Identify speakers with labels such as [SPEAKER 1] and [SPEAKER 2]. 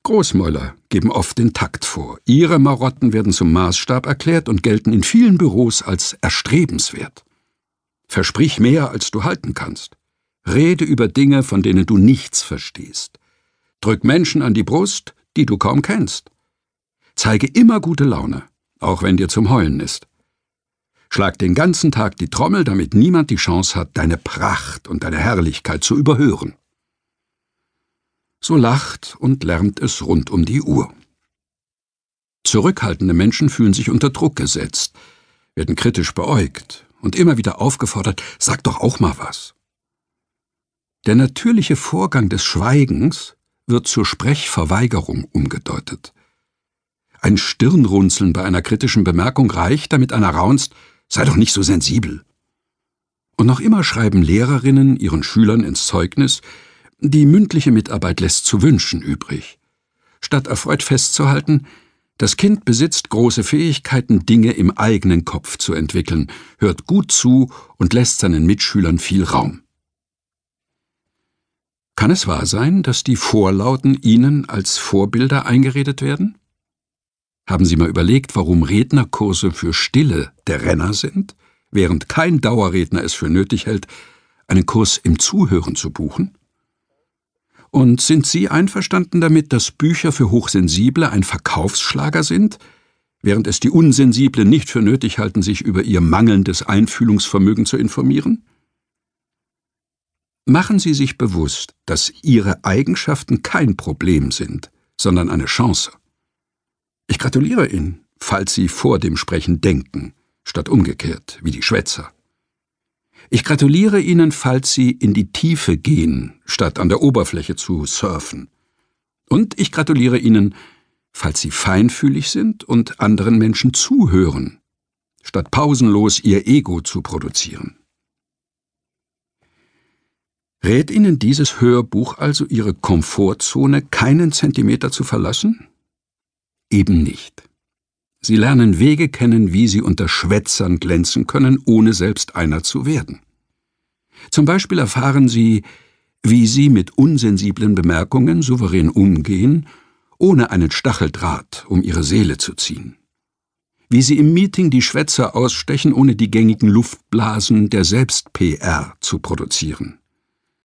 [SPEAKER 1] Großmäuler geben oft den Takt vor. Ihre Marotten werden zum Maßstab erklärt und gelten in vielen Büros als erstrebenswert. Versprich mehr, als du halten kannst. Rede über Dinge, von denen du nichts verstehst. Drück Menschen an die Brust, die du kaum kennst. Zeige immer gute Laune, auch wenn dir zum Heulen ist. Schlag den ganzen Tag die Trommel, damit niemand die Chance hat, deine Pracht und deine Herrlichkeit zu überhören. So lacht und lärmt es rund um die Uhr. Zurückhaltende Menschen fühlen sich unter Druck gesetzt, werden kritisch beäugt und immer wieder aufgefordert, sag doch auch mal was. Der natürliche Vorgang des Schweigens wird zur Sprechverweigerung umgedeutet. Ein Stirnrunzeln bei einer kritischen Bemerkung reicht, damit einer raunzt, sei doch nicht so sensibel. Und noch immer schreiben Lehrerinnen ihren Schülern ins Zeugnis, die mündliche Mitarbeit lässt zu wünschen übrig. Statt erfreut festzuhalten, das Kind besitzt große Fähigkeiten, Dinge im eigenen Kopf zu entwickeln, hört gut zu und lässt seinen Mitschülern viel Raum. Kann es wahr sein, dass die Vorlauten Ihnen als Vorbilder eingeredet werden? Haben Sie mal überlegt, warum Rednerkurse für Stille der Renner sind, während kein Dauerredner es für nötig hält, einen Kurs im Zuhören zu buchen? Und sind Sie einverstanden damit, dass Bücher für Hochsensible ein Verkaufsschlager sind, während es die Unsensiblen nicht für nötig halten, sich über ihr mangelndes Einfühlungsvermögen zu informieren? Machen Sie sich bewusst, dass Ihre Eigenschaften kein Problem sind, sondern eine Chance. Ich gratuliere Ihnen, falls Sie vor dem Sprechen denken, statt umgekehrt, wie die Schwätzer. Ich gratuliere Ihnen, falls Sie in die Tiefe gehen, statt an der Oberfläche zu surfen. Und ich gratuliere Ihnen, falls Sie feinfühlig sind und anderen Menschen zuhören, statt pausenlos Ihr Ego zu produzieren. Rät Ihnen dieses Hörbuch also, Ihre Komfortzone keinen Zentimeter zu verlassen? Eben nicht. Sie lernen Wege kennen, wie Sie unter Schwätzern glänzen können, ohne selbst einer zu werden. Zum Beispiel erfahren Sie, wie Sie mit unsensiblen Bemerkungen souverän umgehen, ohne einen Stacheldraht um Ihre Seele zu ziehen. Wie Sie im Meeting die Schwätzer ausstechen, ohne die gängigen Luftblasen der Selbst-PR zu produzieren.